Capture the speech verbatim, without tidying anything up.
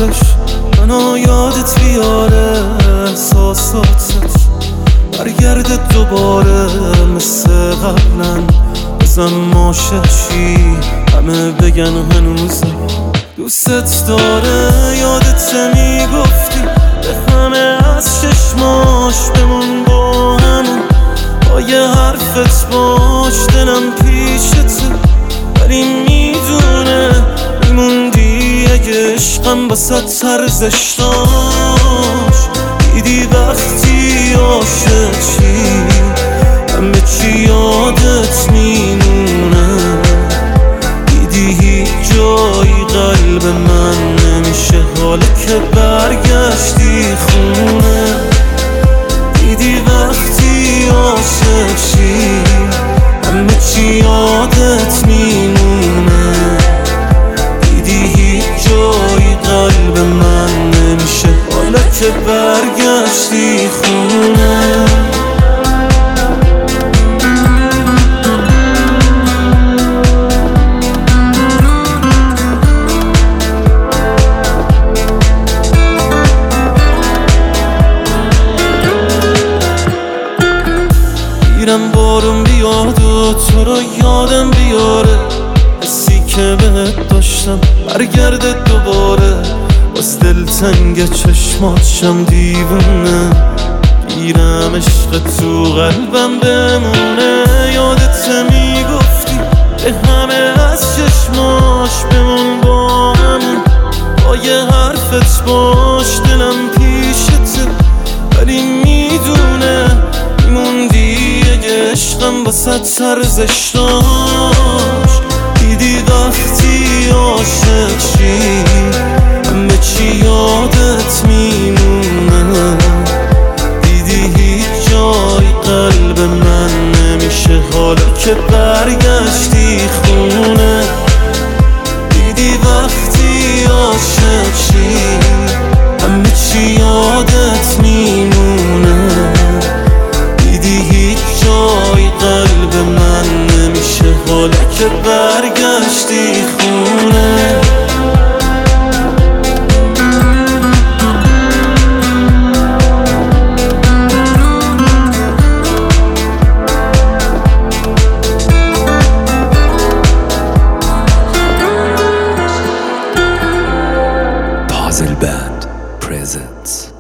وقتش منو یادت بیاره، احساساتت برگرده دوباره مثل قبلا. بزن ماشه‌شی همه بگن هنوزم دوستت داره. یادت میگفتی به همه از چشماش بمون با همون، با یه حرفت باش دلم پیشته، ولی میدونه میموندی اگه عشقم بسات ارزش داشت. دیدی وقتی عاشق چی همه چی یادت میمونه، دیدی هیچ جایی قلب من نمیشه حالا که برگشتی خونه. دیدی وقتی عاشق چی همه چی یادت میمونه، دیدی هیچ جایی قلب من نمیشه حالا که برگشتی خونه. میرم بارون بیاد و تو رو یادم بیاره، حسی که بهت داشتم برگرده دوباره. باز دلتنگ چشماتشم دیوونه، گیرم عشق تو قلبم بمونه. یادت میگفتی به همه از چشماش بمون با همون، با یه حرفت باش دلم پیشته، ولی میدونه میموندی اگه عشقم بسات ارزش داشت. دیدی وقتی عاشق چی همه چی یادت میمونه، دیدی هیچ جای قلب من نمیشه حالا که برگشتی خونه. دیدی وقتی عاشق چی همه چی یادت میمونه، دیدی هیچ جای قلب من نمیشه حالا که برگشتی خونه. Puzzle Band presents